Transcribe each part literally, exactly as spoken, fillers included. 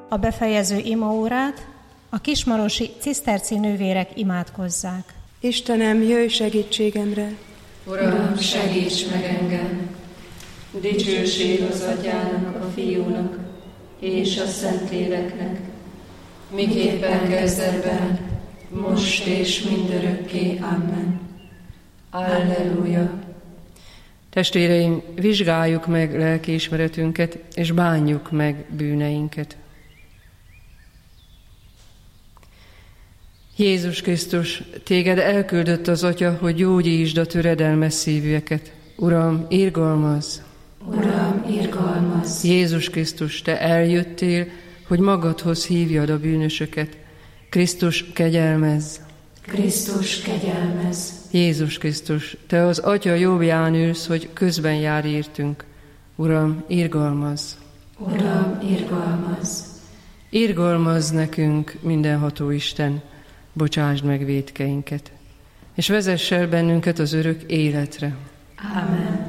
A befejező imaórát a kismarosi ciszterci nővérek imádkozzák. Istenem, jöjj segítségemre! Uram, segíts meg engem! Dicsőség az Atyának, a Fiúnak és a Szentléleknek, miképpen kezdetben, most és mindörökké. Amen. Alleluja! Testvéreim, vizsgáljuk meg lelkiismeretünket, és bánjuk meg bűneinket. Jézus Krisztus, téged elküldött az Atya, hogy gyógyítsd a töredelmes szívűeket. Uram, irgalmazz! Uram, irgalmazz! Jézus Krisztus, te eljöttél, hogy magadhoz hívjad a bűnösöket. Krisztus, kegyelmezz! Krisztus, kegyelmezz! Jézus Krisztus, te az Atya jobbján ülsz, hogy közben jár értünk. Uram, irgalmazz! Uram, irgalmazz! Irgalmazz nekünk, mindenható Isten, bocsásd meg vétkeinket, és vezess el bennünket az örök életre. Amen.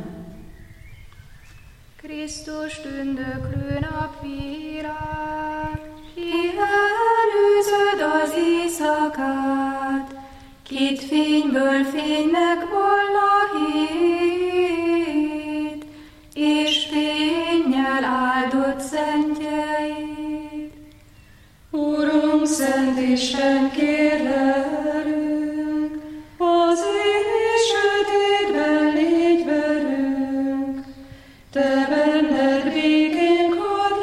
Krisztus tündöklő napvilág, ki előzöd az éjszakát, kit fényből fénynek vall a hét, és fénnyel áldott szentjeid. Urunk, Szent Isten, kérlelünk, az éj sötétben légy velünk, te benned békénk hadd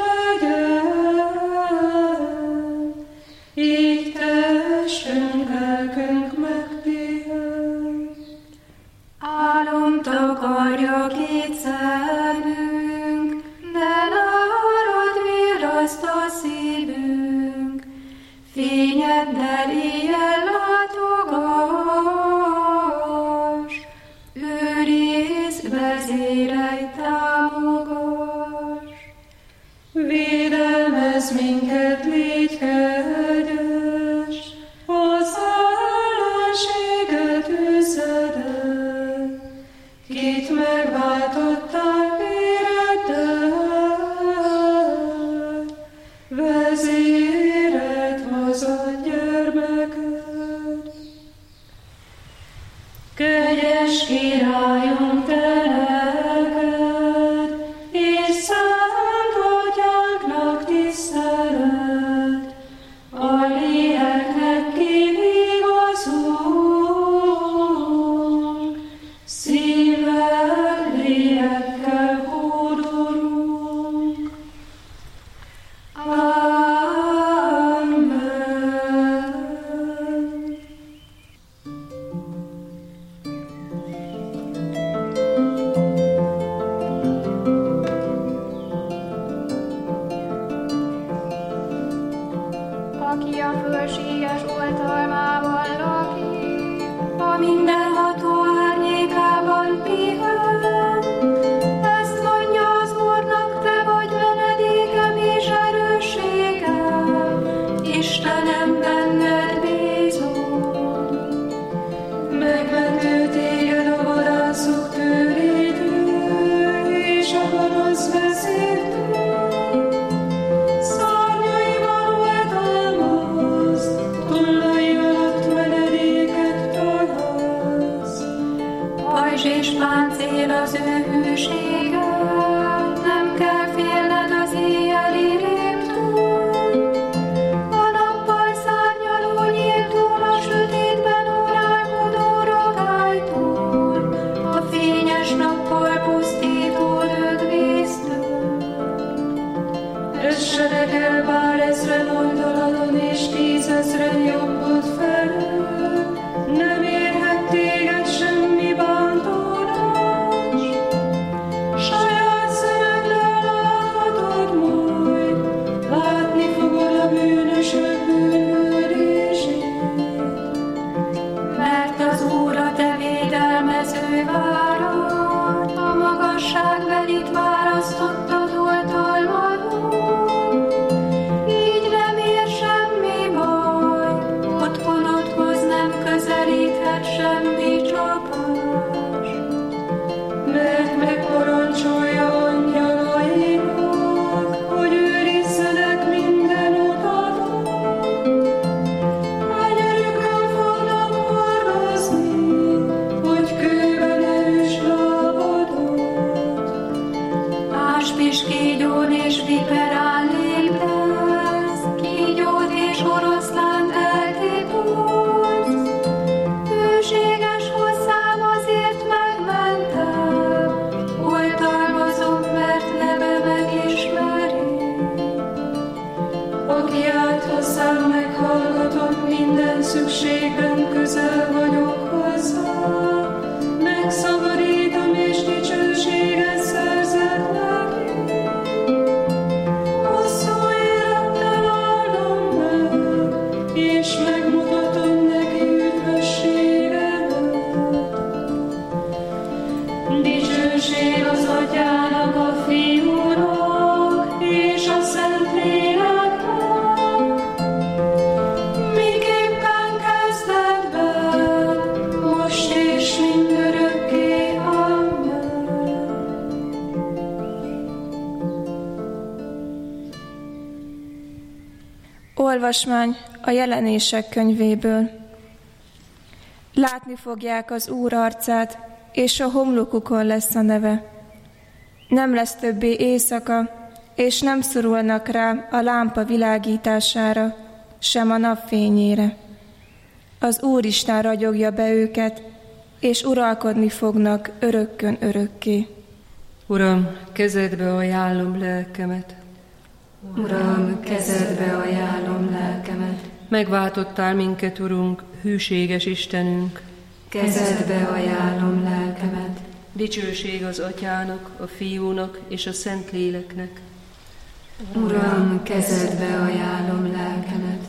legyen, így testünk, lelkünk megpihen. Álom takarja két szemünk, de nárad virraszt a szívünk, fényeddel éjjel látogass, őrizd, vezérelj, támogass. Védelmezz minket, légy kegyes, az ellenséget üzed el, kit megváltottál véreddel, vezéred hozad gyermeked. Kegyes Királyunk, te neked, és Szent Atyánknak tisztelet, a léleknek kivigazunk, szívvel, lélekkel hódolunk. Amen. Aki a fölséges oltalmában lakik, a mindenható árnyékában pihen. Ezt mondja az Úrnak, te vagy menedékem és erősségem, Istenem, benned bízom. Megmentő téged a vadászok tőlétől, és a gonosz vezértől. Szárnyaival oltalmazd, tollai alatt menedéket találsz. Pajzs és páncél az ő hűsége, nem kell félned az éjjeli rémtől. A nappal szárnyaló nyíltól, a sötétben uralkodó rogálytól, a fényes nappal pusztító lökvésztől. Essenek el bár ezren oldaladon, és tízezren jobbod felől, nem érhet téged semmi bántódás. Saját szemeddel láthatod majd, látni fogod a bűnösök bűnhődését. Mert az Úr a te védelmező várad, a magasságbelit választottad oltalmadon. Így nem ér semmi baj, otthonodhoz nem közelíthet aki állt hozzám, meghallgatom, minden szükségben közel vagyok hozzá. Megszabadítom és dicsőséget szerzett neki. Hosszú élettel áldom meg, és megmutatom neki üdvösségemet. Dicsőség az Atyának, a Fiúnak és a Szentléleknek, miképpen kezdetben, most és mindörökké. Amen. Olvasmány a Jelenések könyvéből. Látni fogják az Úr arcát, és a homlokukon lesz a neve. Nem lesz többé éjszaka, és nem szorulnak rá a lámpa világítására, sem a napfényére. Az Úristen ragyogja be őket, és uralkodni fognak örökkön örökké. Uram, kezedbe ajánlom lelkemet. Uram, kezedbe ajánlom lelkemet. Megváltottál minket, Urunk, hűséges Istenünk. Kezedbe ajánlom lelkemet. Dicsőség az Atyának, a Fiúnak és a Szentléleknek. Uram, kezedbe ajánlom lelkemet.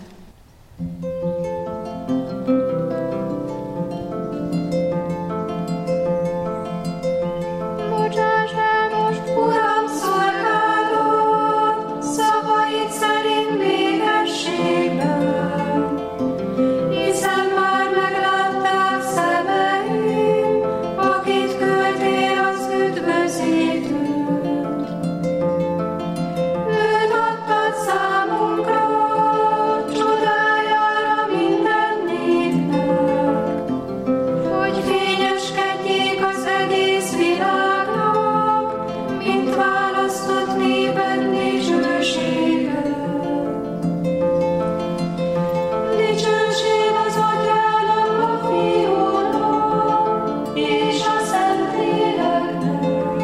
Bocsáss el most, Uram, szolgálod, szavaid szerint békességben, hiszen már meglátták szemeim, akit küldtél az üdvözítőt. Őt adtad számunkra, csodájára minden népnek, hogy fényeskedjék az egész világnak, mint választott néped dicsősége. Dicsőség az Atyának, a Fiúnak és a Szentléleknek,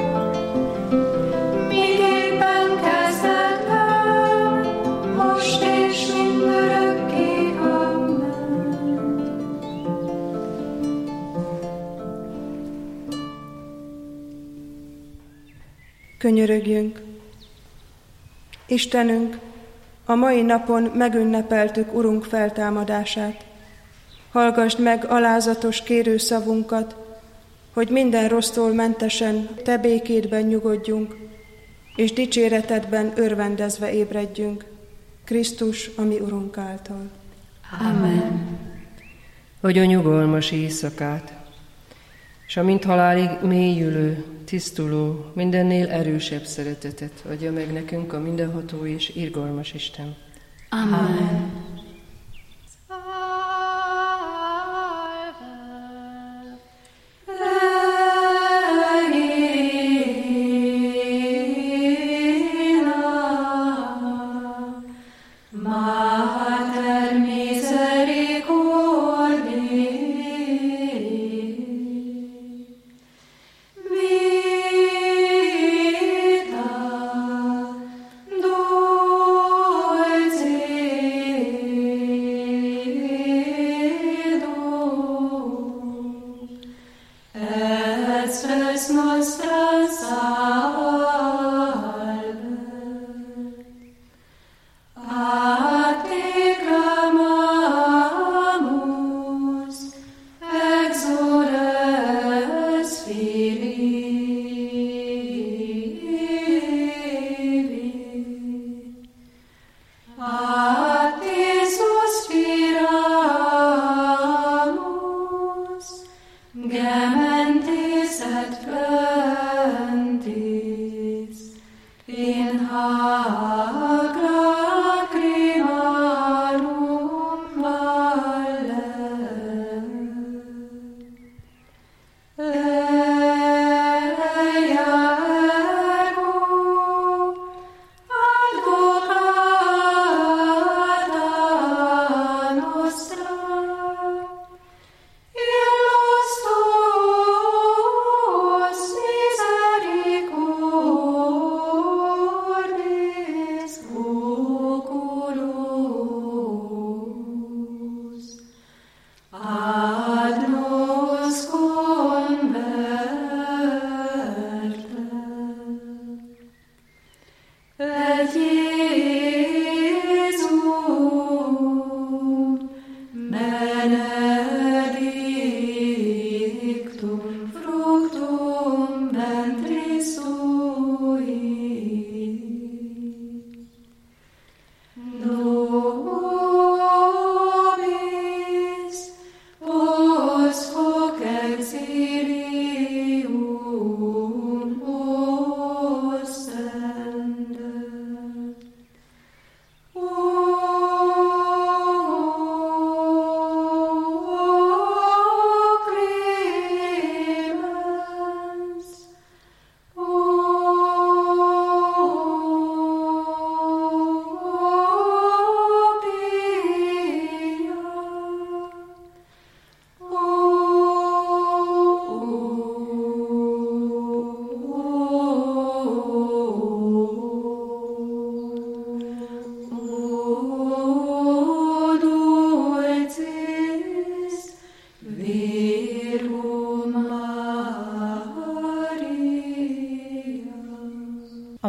miképpen kezdetben, most és mindörökké. Amen. Könyörögjünk! Istenünk, a mai napon megünnepeltük Urunk feltámadását. Hallgasd meg alázatos kérőszavunkat, hogy minden rossztól mentesen Te békédben nyugodjunk, és dicséretedben örvendezve ébredjünk, Krisztus, a mi Urunk által. Amen. Adj a nyugalmas éjszakát, és a mint halálig mélyülő, tisztuló, mindennél erősebb szeretetet adja meg nekünk a mindenható és irgalmas Isten. Amen. Mater misericordiae, vita dulcis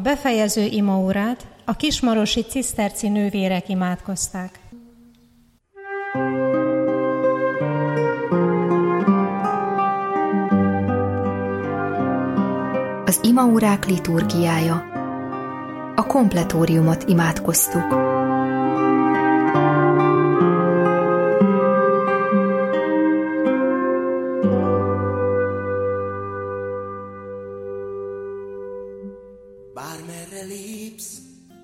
befejező imaórát a kismarosi ciszterci nővérek imádkozták. Az imaórák liturgiája. A kompletóriumot imádkoztuk.